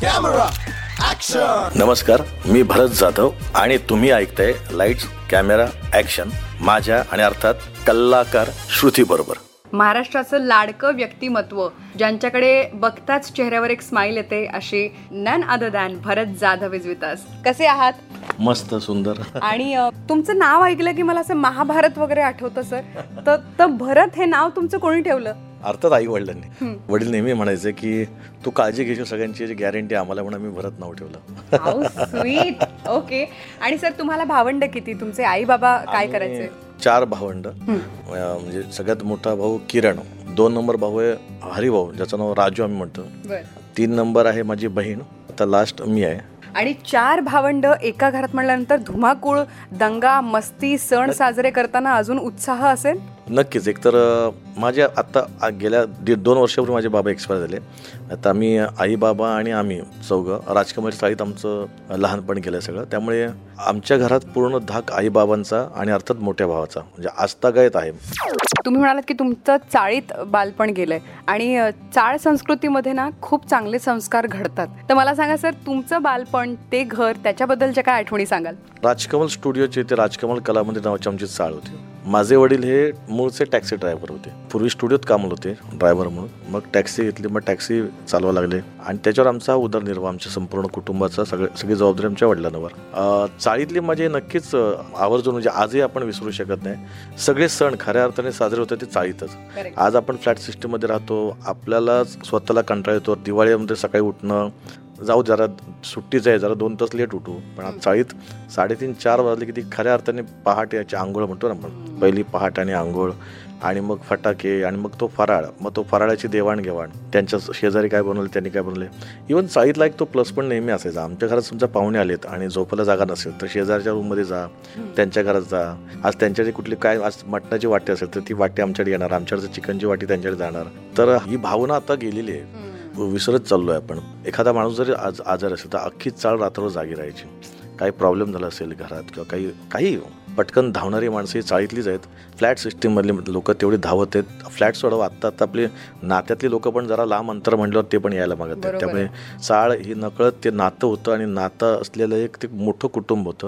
Camera action. नमस्कार, मी भरत जाधव आणि तुम्ही ऐकताय लाईट्स कॅमेरा ऍक्शन माझ्या आणि अर्थात कलाकार श्रुती बरोबर. महाराष्ट्राचं लाडकं व्यक्तिमत्व ज्यांच्याकडे बघताच चेहऱ्यावर एक स्माइल येते अशी none other than Bharat Jadhav is with us. कसे आहात? मस्त सुंदर. आणि तुमचं नाव ऐकलं की मला असं महाभारत वगैरे आठवतं सर. तर भरत हे नाव तुमचं कोणी ठेवलं? अर्थात आई वडिलांनी. वडील नेहमी म्हणायचे की तू काळजी घेशील सगळ्यांची गॅरंटी आम्हाला, म्हणून मी भरत नाव ठेवलं. How sweet. ओके. आणि सर तुम्हाला भावंड किती? तुमचे आई बाबा काय करायचे? 4 भावंड. म्हणजे सगळ्यात मोठा भाऊ किरण, 2 नंबर भाऊ आहे हरिभाऊ ज्याचं नाव राजू आम्ही म्हणतो, 3 नंबर आहे माझी बहीण, आता लास्ट मी आहे. आणि 4 भावंड एका घरात म्हणल्यानंतर धुमाकूळ, दंगा, मस्ती, सण साजरे करताना अजून उत्साह असेल. नक्कीच. एकतर माझ्या आत्ता गेल्या 1.5-2 वर्षापूर्वी माझे बाबा एक्सपायर झाले. आता आम्ही आई बाबा आणि आम्ही चौघं राजकमल चाळीत आमचं लहानपण गेलं सगळं. त्यामुळे आमच्या घरात पूर्ण धाक आई बाबांचा आणि अर्थात मोठ्या भावाचा म्हणजे आजतागायत आहे. तुम्ही म्हणालात की तुमचं चाळीत बालपण गेलंय आणि चाळ संस्कृतीमध्ये ना खूप चांगले संस्कार घडतात. तर मला सांगा सर, तुमचं बालपण, ते घर, त्याच्याबद्दलच्या काय आठवणी सांगाल? राजकमल स्टुडिओचे ते राजकमल कलामध्ये नावाची आमची चाळ होती. माझे वडील हे मूळचे टॅक्सी ड्रायव्हर होते. पूर्वी स्टुडिओत कामाला होते ड्रायव्हर म्हणून. मग टॅक्सी घेतली, मग टॅक्सी चालवा लागले आणि त्याच्यावर आमचा उदरनिर्वाह, आमच्या संपूर्ण कुटुंबाचा सगळी जबाबदारी आमच्या वडिलांवर. चाळीतली माझे नक्कीच आवर्जून म्हणजे आजही आपण विसरू शकत नाही. सगळे सण खऱ्या अर्थाने साजरे होते ते चाळीतच. आज आपण फ्लॅट सिस्टीममध्ये राहतो, आपल्याला स्वतःला कंटाळा येतो. दिवाळीमध्ये सकाळी उठणं, जाऊ जरा सुट्टीच आहे, जरा 2 तास लेट उठू, पण आज चाळीत 3:30-4 वाजले की ती खऱ्या अर्थाने पहाटे याची आंघोळ म्हणतो ना आपण, पहिली पहाट आणि आंघोळ आणि मग फटाके आणि मग तो फराळ, मग तो फराळाची देवाणघेवाण, त्यांच्या शेजारी काय बनवलं त्यांनी काय बनवले. इव्हन चाळीतला एक तो प्लस पण नेहमी असायचा. आमच्या घरात समजा पाहुणे आलेत आणि झोपायला जागा नसेल तर शेजारच्या रूममध्ये जा, त्यांच्या घरात जा. आज त्यांच्याकडे कुठली काय आज मटणाची वाटी असेल तर ती वाटी आमच्याकडे येणार, आमच्याकडे चिकनची वाटी त्यांच्याकडे जाणार. तर ही भावना आता गेलेली आहे, विसरत चाललोय आपण. एखादा माणूस जरी आज आजार असेल तर अख्खी चाळ रात्र जागी राहायची. काही प्रॉब्लेम झाला असेल घरात किंवा काही पटकन धावणारी माणसं ही चाळीतलीच आहेत. फ्लॅट सिस्टीममधली लोक तेवढी धावत आहेत. फ्लॅट सोडवा, आत्ता आपले नात्यातली लोक पण जरा लांब अंतर म्हणल्यावर ते पण यायला मागत आहेत. त्यामुळे चाळ ही नकळत ते नातं होतं आणि नातं असलेलं एक ते मोठं कुटुंब होतं.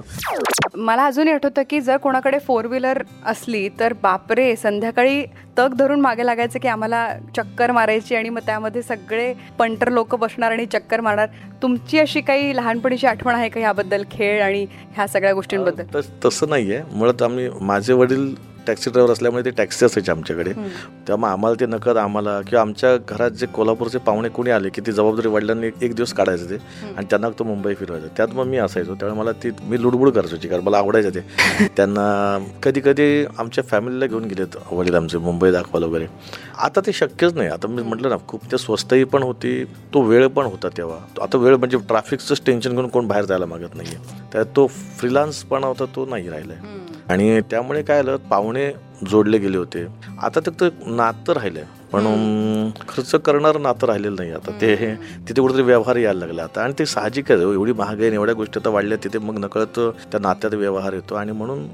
मला अजूनही आठवतं की जर कोणाकडे 4 व्हीलर असली तर बापरे, संध्याकाळी तग धरून मागे लागायचं की आम्हाला चक्कर मारायची आणि मग त्यामध्ये सगळे पंटर लोक बसणार आणि चक्कर मारणार. तुमची अशी काही लहानपणीची आठवण आहे का ह्याबद्दल, खेळ आणि ह्या सगळ्या गोष्टींबद्दल? तसं नाही आहे. मुळात माझे वडील टॅक्सी ड्रायव्हर असल्यामुळे ते टॅक्सी असायचे आमच्याकडे. त्यामुळे आम्हाला ते नकळत आम्हाला किंवा आमच्या घरात जे कोल्हापूरचे पाहुणे कोणी आले की ती जबाबदारी वडिलांनी एक दिवस काढायचं ते आणि त्यांना तो मुंबई फिरवायचं. त्यात मग मी असायचो. त्यामुळे मला मी लुडबुड करायची कारण मला आवडायचं ते. त्यांना कधी कधी आमच्या फॅमिलीला घेऊन गेलेत वडील आमचे मुंबई दाखवायला वगैरे. आता ते शक्यच नाही. आता मी म्हटलं ना, खूप ते स्वस्तही पण होती, तो वेळ पण होता तेव्हा. आता वेळ म्हणजे ट्रॅफिकचंच टेन्शन घेऊन कोण बाहेर जायला मागत नाहीये. त्यात तो फ्रीलान्सपणा होता तो नाही राहिलाय आणि त्यामुळे काय झालं, पाहुणे जोडले गेले होते. आता तर नातं राहिलंय पण खर्च करणारं नातं राहिलेलं नाही. आता ते तिथे कुठेतरी व्यवहार यायला लागला आता. आणि ते साहजिक आहे, एवढी महागाई एवढ्या गोष्टी आता वाढल्या तिथे मग नकळत त्या नात्यात व्यवहार येतो आणि म्हणून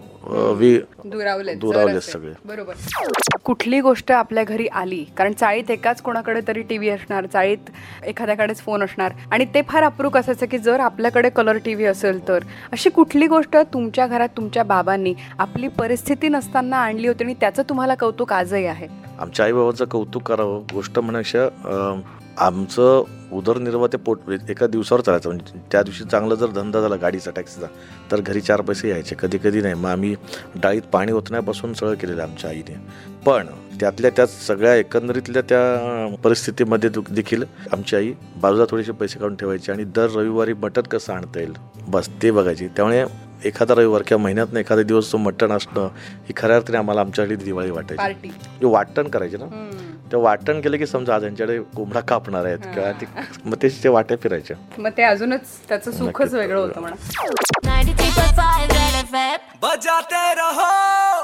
दुरावले सगळे. बरोबर. कुठली गोष्ट आपल्या घरी आली, कारण चाळीत एकाच कोणाकडे तरी टीव्ही असणार, चाळीत एखाद्याकडेच फोन असणार आणि ते फार अप्रूप असायचं की जर आपल्याकडे कलर टीव्ही असेल तर. अशी कुठली गोष्ट तुमच्या घरात तुमच्या बाबांनी आपली परिस्थिती नसताना आणली होती आणि त्याचं तुम्हाला कौतुक आजही आहे? आमच्या आईबाबांचं कौतुक करावं गोष्ट म्हणण्यापेक्षा आमचं उदरनिर्वाह ते एका दिवसावर चालायचं. म्हणजे त्या दिवशी चांगला जर धंदा झाला गाडीचा टॅक्सीचा तर घरी 4 पैसे यायचे. कधी कधी नाही. मग आम्ही डाळीत पाणी ओतण्यापासून सगळं केलेलं आमच्या आईने. पण त्यातल्या त्यात सगळ्या एकंदरीतल्या त्या परिस्थितीमध्ये देखील आमची आई बाजूला थोडेसे पैसे काढून ठेवायचे आणि दर रविवारी मटण कसं आणता येईल बस ते बघायची. त्यामुळे एखादा रविवार किंवा महिन्यातनं एखादा दिवस तो मटण असणं ही खऱ्या अर्थाने आम्हाला आमच्याकडे दिवाळी वाटायची. वाटण करायचे ना, ते वाटण केलं की समजा आज यांच्याकडे कोंबडा कापणार आहेत किंवा मग ते वाटे फिरायचे. मग ते अजूनच त्याचं सुखच वेगळं होतं म्हणा. बजाते रहो.